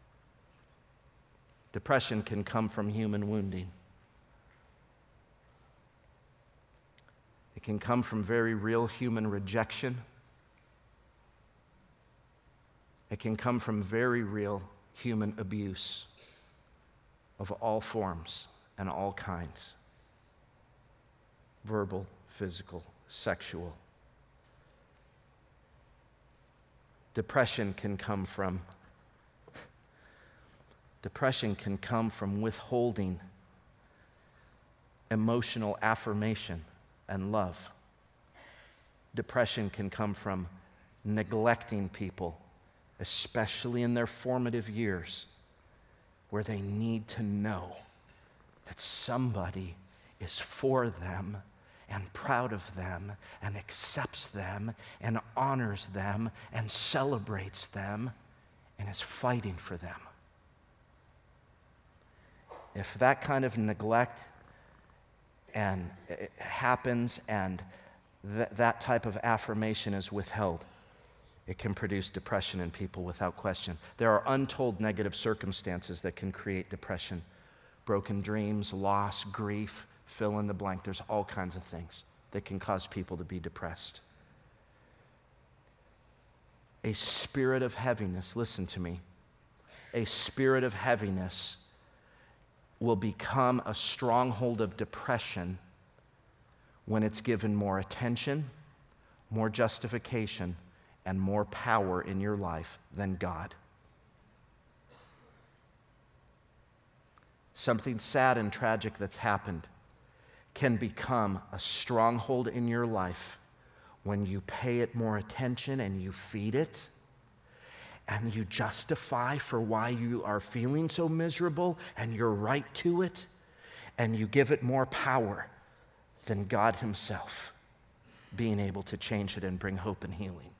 Depression can come from human wounding. It can come from very real human rejection. It can come from very real human abuse of all forms and all kinds. Verbal, physical, sexual. Depression can come from depression can come from withholding emotional affirmation and love. Depression can come from neglecting people, especially in their formative years, where they need to know that somebody is for them and proud of them and accepts them and honors them and celebrates them and is fighting for them. If that kind of neglect and it happens and th- that type of affirmation is withheld, it can produce depression in people without question. There are untold negative circumstances that can create depression. Broken dreams, loss, grief, fill in the blank. There's all kinds of things that can cause people to be depressed. A spirit of heaviness, listen to me, a spirit of heaviness will become a stronghold of depression when it's given more attention, more justification, and more power in your life than God. Something sad and tragic that's happened can become a stronghold in your life when you pay it more attention and you feed it and you justify for why you are feeling so miserable and you're right to it, and you give it more power than God himself being able to change it and bring hope and healing.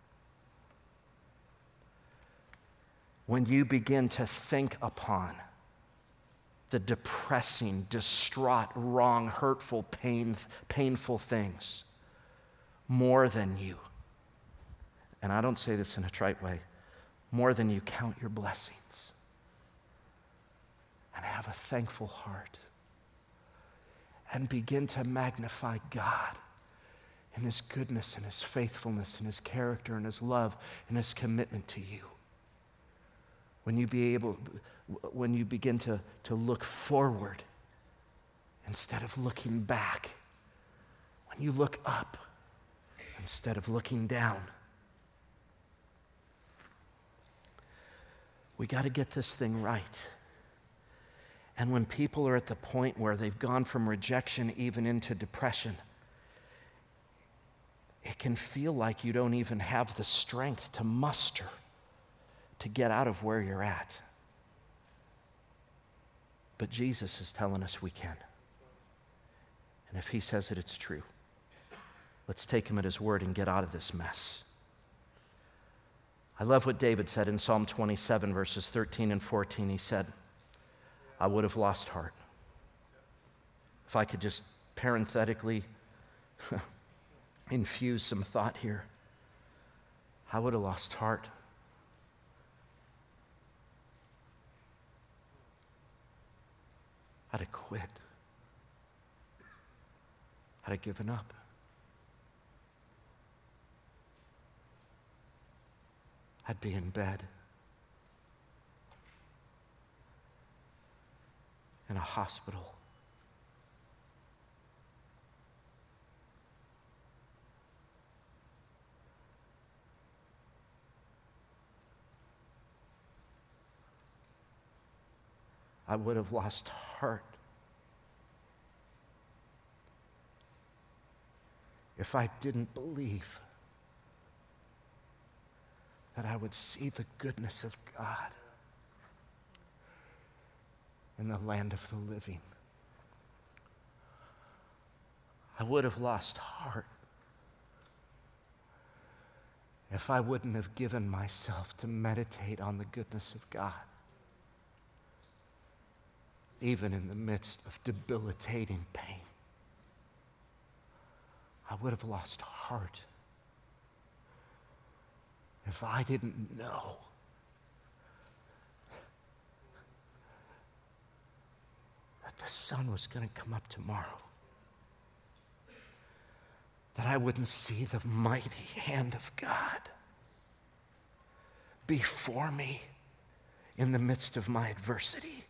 When you begin to think upon the depressing, distraught, wrong, hurtful, pain, painful things more than you, and I don't say this in a trite way, more than you count your blessings and have a thankful heart and begin to magnify God in his goodness and his faithfulness and his character and his love and his commitment to you. When you be able, when you begin to, to look forward instead of looking back, when you look up instead of looking down. We got to get this thing right. And when people are at the point where they've gone from rejection even into depression, it can feel like you don't even have the strength to muster to get out of where you're at. But Jesus is telling us we can. And if he says it, it's true. Let's take him at his word and get out of this mess. I love what David said in Psalm twenty-seven, verses thirteen and fourteen. He said, I would have lost heart. If I could just parenthetically infuse some thought here, I would have lost heart. I'd have quit. I'd have given up. I'd be in bed in a hospital. I would have lost heart if I didn't believe that I would see the goodness of God in the land of the living. I would have lost heart if I wouldn't have given myself to meditate on the goodness of God, even in the midst of debilitating pain. I would have lost heart if I didn't know that the sun was going to come up tomorrow, that I wouldn't see the mighty hand of God before me in the midst of my adversity.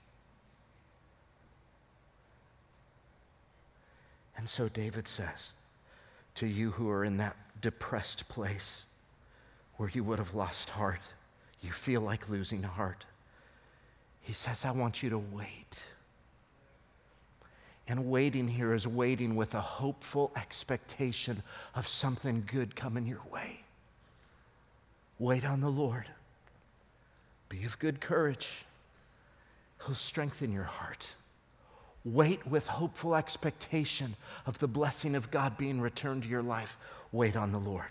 And so David says to you who are in that depressed place where you would have lost heart, you feel like losing heart, he says, I want you to wait. And waiting here is waiting with a hopeful expectation of something good coming your way. Wait on the Lord. Be of good courage. He'll strengthen your heart. Wait with hopeful expectation of the blessing of God being returned to your life. Wait on the Lord.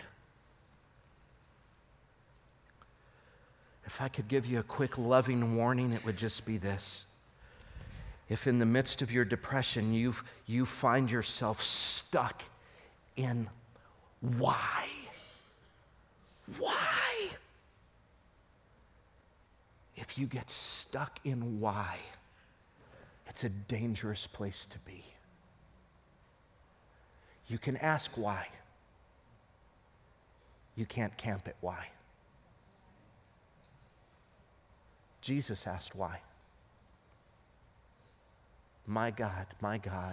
If I could give you a quick loving warning, it would just be this. If in the midst of your depression you you find yourself stuck in why? Why? If you get stuck in why, it's a dangerous place to be. You can ask why. You can't camp at why. Jesus asked why. My God, my God,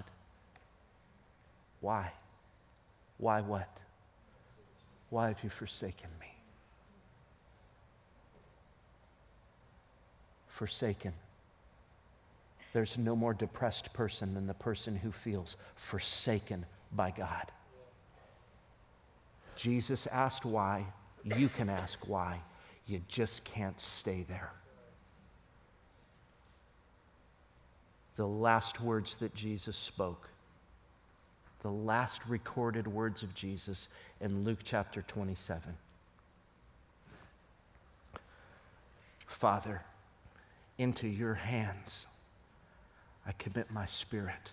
why? Why what? Why have you forsaken me? Forsaken. There's no more depressed person than the person who feels forsaken by God. Jesus asked why. You can ask why. You just can't stay there. The last words that Jesus spoke, the last recorded words of Jesus in Luke chapter twenty-seven. Father, into your hands I commit my spirit.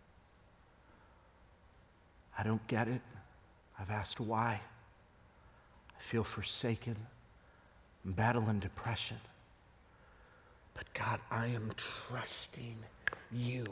I don't get it. I've asked why. I feel forsaken. I'm battling depression. But God, I am trusting you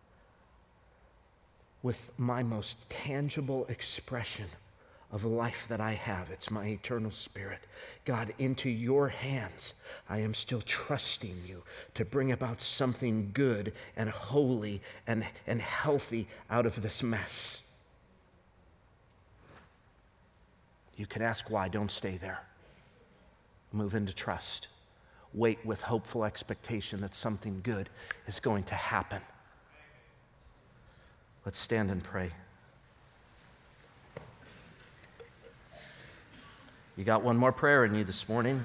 with my most tangible expression of life that I have. It's my eternal spirit. God, into your hands, I am still trusting you to bring about something good and holy and, and healthy out of this mess. You can ask why, don't stay there. Move into trust. Wait with hopeful expectation that something good is going to happen. Let's stand and pray. You got one more prayer in you this morning.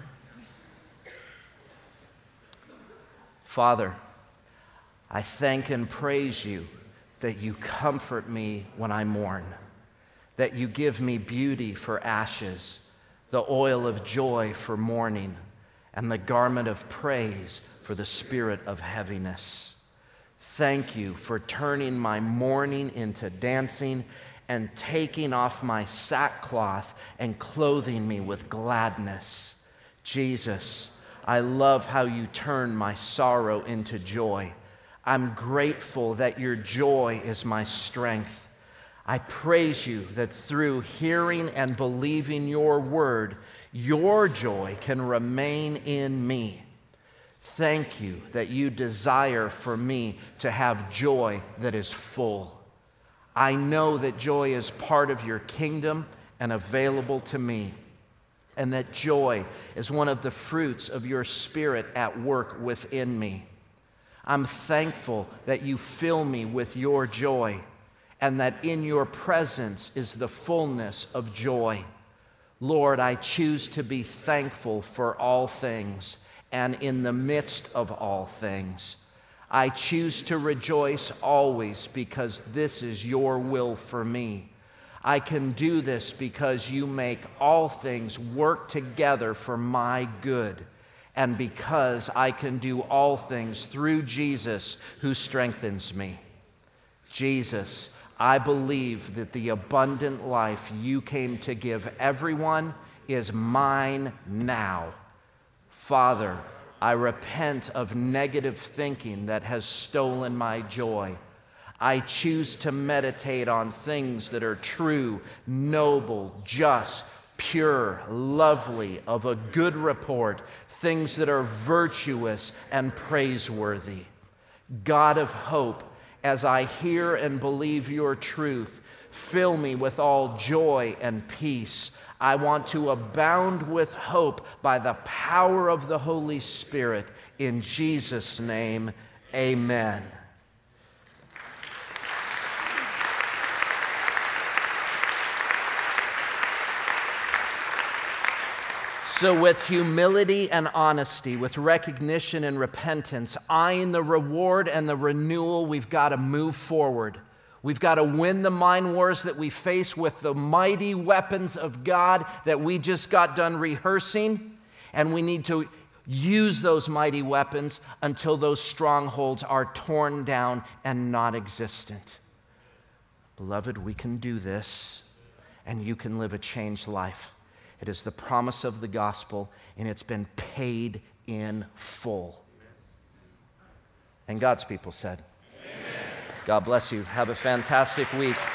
Father, I thank and praise you that you comfort me when I mourn, that you give me beauty for ashes, the oil of joy for mourning, and the garment of praise for the spirit of heaviness. Thank you for turning my mourning into dancing and taking off my sackcloth and clothing me with gladness. Jesus, I love how you turn my sorrow into joy. I'm grateful that your joy is my strength. I praise you that through hearing and believing your word, your joy can remain in me. Thank you that you desire for me to have joy that is full. I know that joy is part of your kingdom and available to me, and that joy is one of the fruits of your Spirit at work within me. I'm thankful that you fill me with your joy, and that in your presence is the fullness of joy. Lord, I choose to be thankful for all things and in the midst of all things. I choose to rejoice always because this is your will for me. I can do this because you make all things work together for my good, and because I can do all things through Jesus who strengthens me. Jesus, I believe that the abundant life you came to give everyone is mine now. Father, I repent of negative thinking that has stolen my joy. I choose to meditate on things that are true, noble, just, pure, lovely, of a good report, things that are virtuous and praiseworthy. God of hope, as I hear and believe your truth, fill me with all joy and peace. I want to abound with hope by the power of the Holy Spirit. In Jesus' name, amen. So with humility and honesty, with recognition and repentance, eyeing the reward and the renewal, we've got to move forward. We've got to win the mind wars that we face with the mighty weapons of God that we just got done rehearsing, and we need to use those mighty weapons until those strongholds are torn down and non-existent. Beloved, we can do this, and you can live a changed life. It is the promise of the gospel, and it's been paid in full. And God's people said, amen. God bless you. Have a fantastic week.